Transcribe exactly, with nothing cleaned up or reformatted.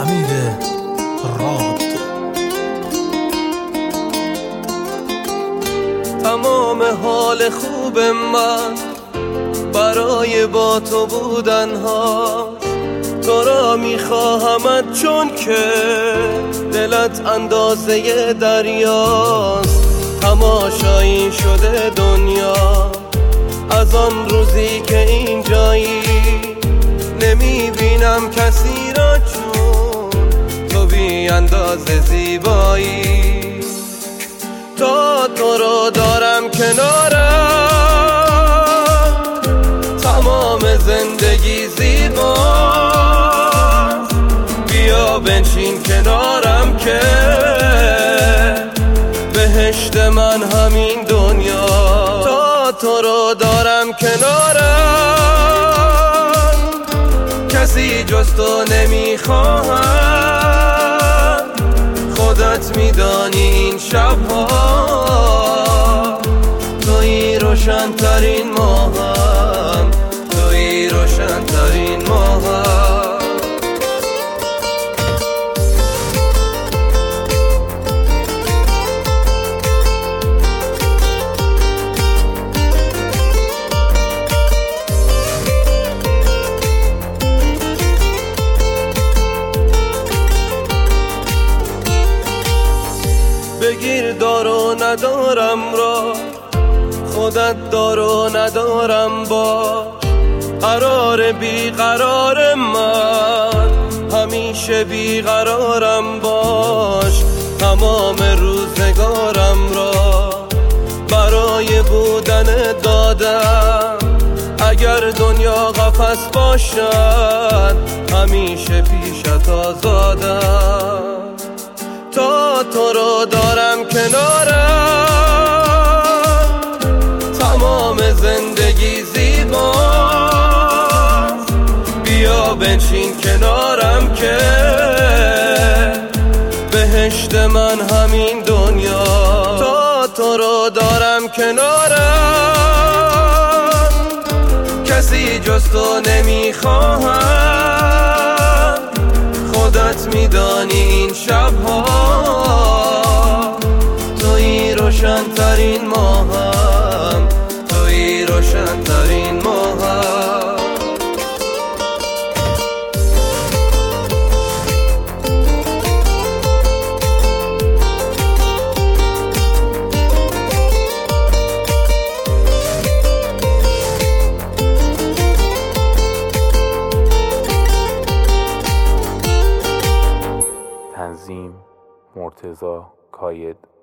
امیر راد. تمام حال خوب من برای با تو بودن ها، تو را میخواهمت چون که دلت اندازه دریاست. تماشایی شده دنیا از آن روزی که اینجایی، نمیبینم کسی را چون تو بی اندازه زیبایی. تا تو رو دارم کنارم تمام زندگی زیباست. بیا بنشین کنارم که بهشت من همین دنیا. تا تو رو دارم کنارم کسی جز تو نمیخواهم. خودت میدانی این شبها تویی روشن ترین ماهم، تویی روشن ترین ماهم. بگیر دار و ندارم را، خودت دار و ندارم باش. قرار بی قرار من همیشه بی قرارم باش. تمام روزگارم را برای بودن دادم. اگر دنیا قفس باشد همیشه پیشت آزادم. تا تو رو دارم کنارم تمام زندگی زیباست. بیا بنشین کنارم که بهشت من همین دنیا. تا تو رو دارم کنارم کسی جز تو نمیخواهم. خودت میدانی این شبها تویی روشن ترین ماهم، تویی روشن ترین ماهم. تنظیم مرتضی کاید.